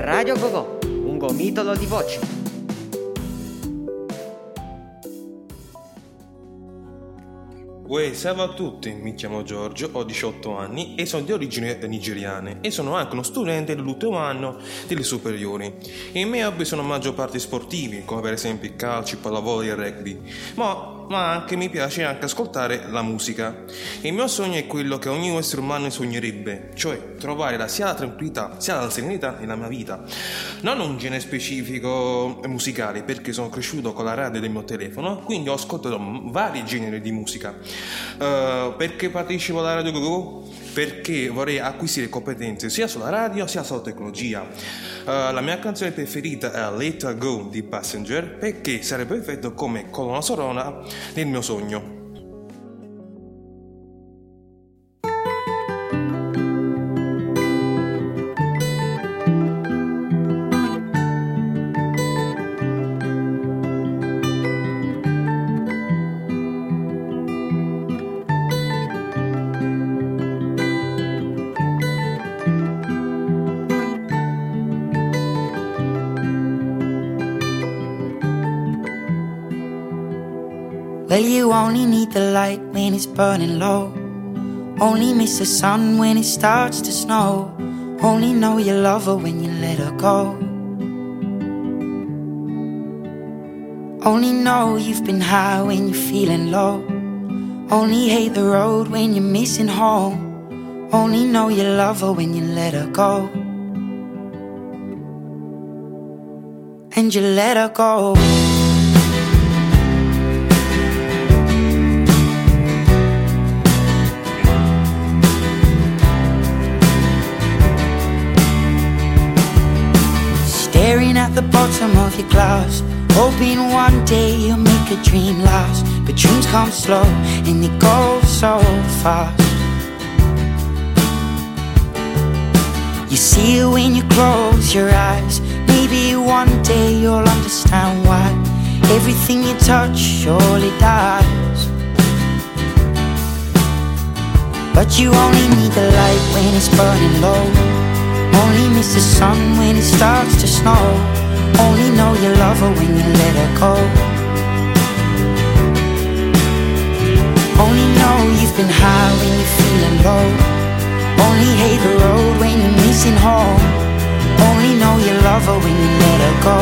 Radio Gogò, un gomitolo di voci. Salve a tutti, mi chiamo Giorgio, ho 18 anni e sono di origini nigeriane e sono anche uno studente dell'ultimo anno delle superiori. I miei hobby sono maggior parte sportivi, come per esempio il calcio, il pallavolo e il rugby, ma anche mi piace anche ascoltare la musica. Il mio sogno è quello che ogni essere umano sognerebbe, cioè trovare sia la tranquillità sia la serenità nella mia vita. Non un genere specifico musicale, perché sono cresciuto con la radio del mio telefono, quindi ho ascoltato vari generi di musica. Perché partecipo alla Radio Gogò? Perché vorrei acquisire competenze sia sulla radio sia sulla tecnologia. La mia canzone preferita è Let Her Go di Passenger, perché sarebbe perfetto come colonna sonora nel mio sogno. Well, you only need the light when it's burning low. Only miss the sun when it starts to snow. Only know you love her when you let her go. Only know you've been high when you're feeling low. Only hate the road when you're missing home. Only know you love her when you let her go. And you let her go. Staring at the bottom of your glass, hoping one day you'll make a dream last. But dreams come slow and they go so fast. You see it when you close your eyes. Maybe one day you'll understand why everything you touch surely dies. But you only need the light when it's burning low. Only miss the sun when it starts to snow. Only know you love her when you let her go. Only know you've been high when you're feeling low. Only hate the road when you're missing home. Only know you love her when you let her go.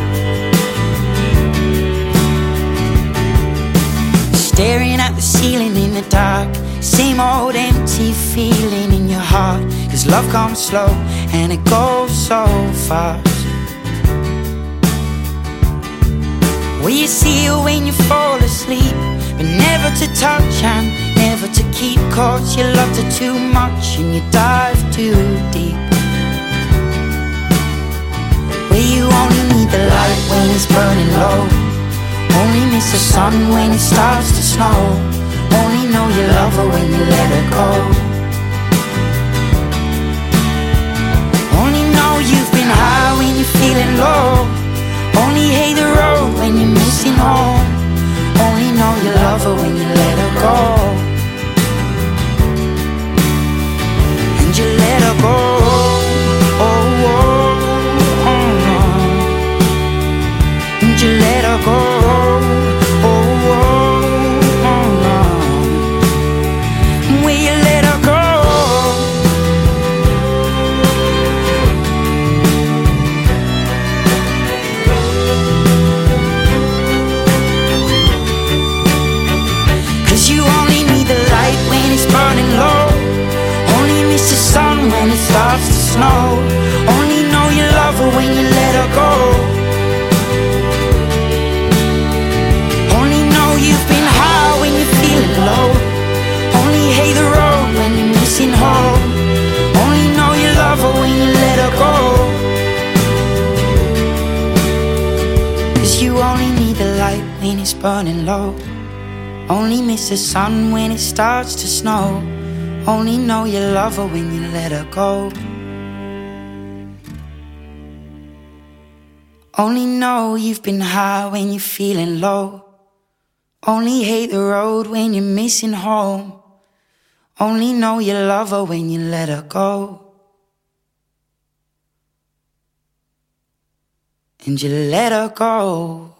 Staring at the ceiling in the dark, same old empty feeling in your heart. 'Cause love comes slow and it goes so fast. Well, you see it when you fall asleep, but never to touch and never to keep. 'Cause you loved her too much and you dive too deep. Well, you only need the light when it's burning low. Only miss the sun when it starts to snow. Only know you love her when you let her go. Only know you've been high when you're feeling low. Only hate the road when you're missing home. Only know you love her when you let her go. And you let her go. Oh, oh, oh, oh. And you let her go. Oh, oh, oh, oh. Will you let her go? You only need the light when it's burning low. Only miss the sun when it starts to snow. Only know you love her when you let her go. Only know you've been high when you're feeling low. Only hate the road when you're missing home. Only know you love her when you let her go. 'Cause you only need the light when it's burning low. Only miss the sun when it starts to snow. Only know you love her when you let her go. Only know you've been high when you're feeling low. Only hate the road when you're missing home. Only know you love her when you let her go. and you let her go.